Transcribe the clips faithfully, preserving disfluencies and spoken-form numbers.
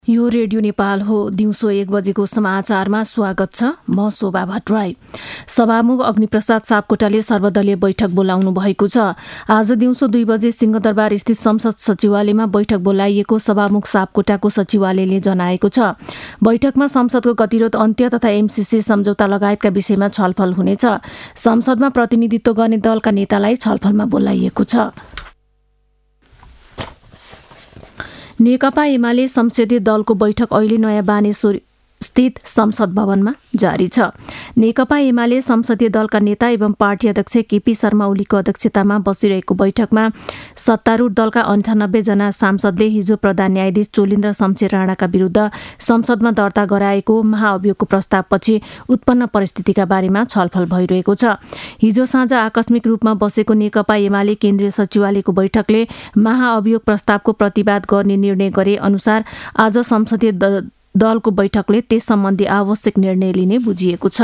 यो रेडियो नेपाल हो। दिउँसो एक बजेको समाचारमा स्वागत छ। म शोभा भट्टराई। सभामुख अग्निप्रसाद सापकोटाले सर्वदलीय बैठक बोलाउनु भएको छ। आज दिउँसो दुई बजे सिंहदरबार स्थित संसद सचिवालयमा बैठक बोलाइएको सभामुख सापकोटाको सचिवालयले जनाएको छ। बैठकमा संसदको गतिरोध अन्त्य तथा एमसीसी सम्झौता लगायतका विषयमा छलफल हुनेछ। संसदमा प्रतिनिधित्व गर्ने दलका नेतालाई छलफलमा बोलाइएको छ। नेकपा एमाले संसदीय दलको बैठक अहिले नयाँ बानेश्वर स्थित संसद भवनमा जारी छ। नेकपा एमाले संसदीय दलका नेता एवं पार्टी अध्यक्ष केपी शर्मा ओलीको अध्यक्षतामा बसिरहेको बैठकमा सत्तारूढ दलका अन्ठानब्बे जना सांसदले हिजो प्रधान न्यायाधीश चोलिन्द्र शमशेर राणाका विरुद्ध संसदमा दर्ता गराएको महाअभियोगको प्रस्तावपछि उत्पन्न परिस्थितिका बारेमा छलफल भइरहेको छ। हिजो साँझ आकस्मिक रूपमा बसेको नेकपा एमाले केन्द्रीय सचिवालयको बैठकले महाअभियोग प्रस्तावको प्रतिवाद गर्ने निर्णय गरे अनुसार आज संसदीय दलको बैठकले त्यस सम्बन्धी आवश्यक निर्णय लिने बुझिएको छ।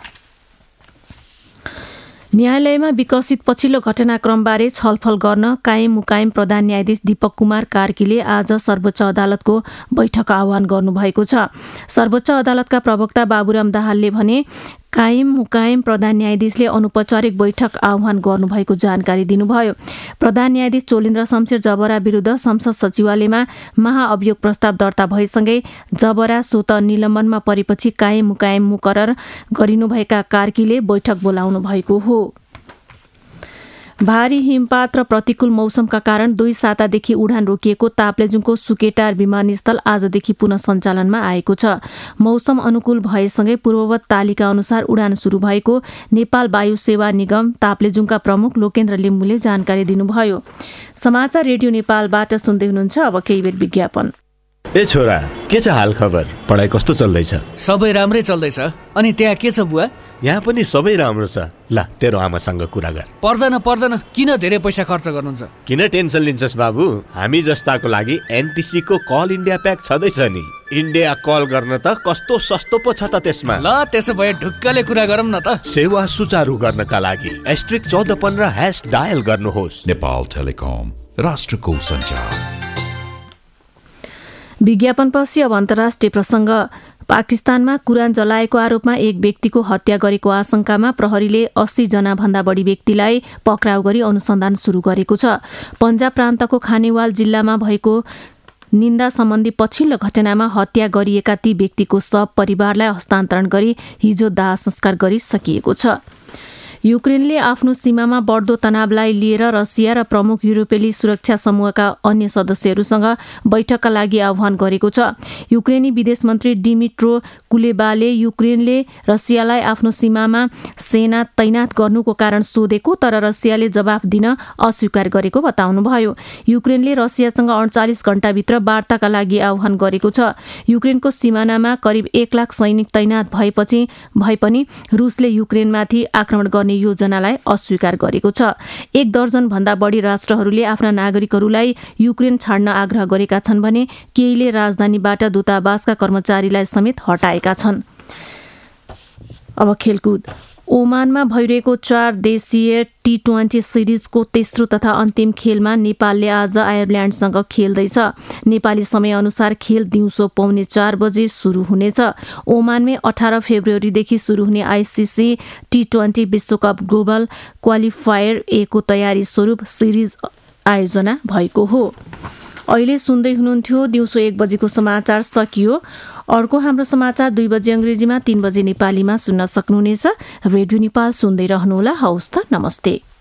न्यायालयमा विकसित पछिल्लो घटनाक्रमबारे छलफल गर्न कायम मुकायम प्रधान न्यायाधीश दीपक कुमार कार्कीले आज सर्वोच्च अदालतको बैठक आह्वान गर्नुभएको छ। सर्वोच्च अदालतका प्रवक्ता बाबुराम दाहालले भने कायम मुकायम प्रधान न्यायाधीशले अनौपचारिक बैठक आह्वान गर्नुभएको जानकारी दिनुभयो। प्रधान न्यायाधीश चोलिन्द्र शमशेर जबरा विरुद्ध संसद सचिवालयमा महाअभियोग प्रस्ताव दर्ता भएसँगै जबरा स्वत निलम्बनमा परेपछि कायम मुकायम मुकरर गरिनुभएका कार्कीले बैठक बोलाउनु भएको हो। भारी हिमपात र प्रतिकूल मौसमका कारण दुई सातादेखि उडान रोकिएको ताप्लेजुङको सुकेटार विमानस्थल आजदेखि पुनः सञ्चालनमा आएको छ। मौसम अनुकूल भएसँगै पूर्ववत तालिका अनुसार उडान शुरू भएको नेपाल वायु सेवा निगम ताप्लेजुङका प्रमुख लोकेन्द्र लिम्बुले जानकारी दिनुभयो। समाचार रेडियो नेपालबाट सुन्दै हुनुहुन्छ। अब केही बेर विज्ञापन। ए छोरा, के छ हाल खबर? पढाइ कस्तो चल्दैछ? सबै राम्रै चल्दैछ। अनि त्यहाँ के छ बुवा? यहाँ पनि सबै राम्रो छ। ल तेरो आमासँग कुरा गर। पर्दैन पर्दैन, किन धेरै पैसा खर्च गर्नुहुन्छ? किन टेन्सन लिन्छस् बाबु? हामी जस्ताको लागि एनटिसी को कल इन्डिया प्याक छँदैछ नि। इन्डिया कल गर्न त कस्तो सस्तो पो छ त त्यसमा। ल त्यसो भए ढुक्कले कुरा गरौँ न त। सेवा सुचारू गर्नका लागि एस्ट्रिक चौध पन्ध्र ह्यास डायल गर्नुहोस्। नेपाल टेलिकम, राष्ट्रको सञ्चार। विज्ञापनपछि अब अन्तर्राष्ट्रिय प्रसङ्ग। पाकिस्तानमा कुरान जलाएको आरोपमा एक व्यक्तिको हत्या गरेको आशंकामा प्रहरीले अस्सी जना भन्दा बढी व्यक्तिलाई पक्राउ गरी अनुसन्धान सुरु गरेको छ। पन्जाब प्रान्तको खानेवाल जिल्लामा भएको निन्दा सम्बन्धी पछिल्लो घटनामा हत्या गरिएका ती व्यक्तिको शव परिवारलाई हस्तान्तरण गरी हिजो दाह संस्कार गरिसकिएको छ। युक्रेनले आफ्नो सीमामा बढ्दो तनावलाई लिएर रसिया र प्रमुख युरोपेली सुरक्षा समूहका अन्य सदस्यहरूसँग बैठकका लागि आह्वान गरेको छ। युक्रेनी विदेश मन्त्री डिमिट्रो कुलेबाले युक्रेनले रसियालाई आफ्नो सीमामा सेना तैनात गर्नुको कारण सोधेको तर रसियाले जवाफ दिन अस्वीकार गरेको बताउनुभयो। युक्रेनले रसियासँग अडचालिस घण्टाभित्र वार्ताका लागि आह्वान गरेको छ। युक्रेनको सिमानामा करिब एक लाख सैनिक तैनात भएपछि भए पनि रुसले युक्रेनमाथि आक्रमण गर्ने योजनालाई अस्वीकार गरेको छ। एक दर्जन भन्दा बढी राष्ट्रहरूले आफ्ना नागरिकहरूलाई युक्रेन छाड्न आग्रह गरेका छन् भने केहीले राजधानीबाट दूतावासका कर्मचारीलाई समेत हटाएका छन्। अब खेलकुद। ओमानमा भइरहेको चार देशीय टी ट्वेन्टी सिरिजको तेस्रो तथा अन्तिम खेलमा नेपालले आज आयरल्यान्डसँग खेल्दैछ। नेपाली समयअनुसार खेल दिउँसो पौने चार बजे सुरु हुनेछ। ओमानमै अठार फेब्रुअरीदेखि सुरु हुने आइसिसी टी ट्वेन्टी विश्वकप ग्लोबल क्वालिफायर ए को तयारी स्वरूप सिरिज आयोजना भएको हो। अहिले सुन्दै हुनुहुन्थ्यो दिउँसो एक बजेको समाचार सकियो। अर्को हाम्रो समाचार दुई बजे अङ्ग्रेजीमा, तीन बजे नेपालीमा सुन्न सक्नुहुनेछ। रेडियो नेपाल सुन्दै रहनुहोला। हवस् त, नमस्ते।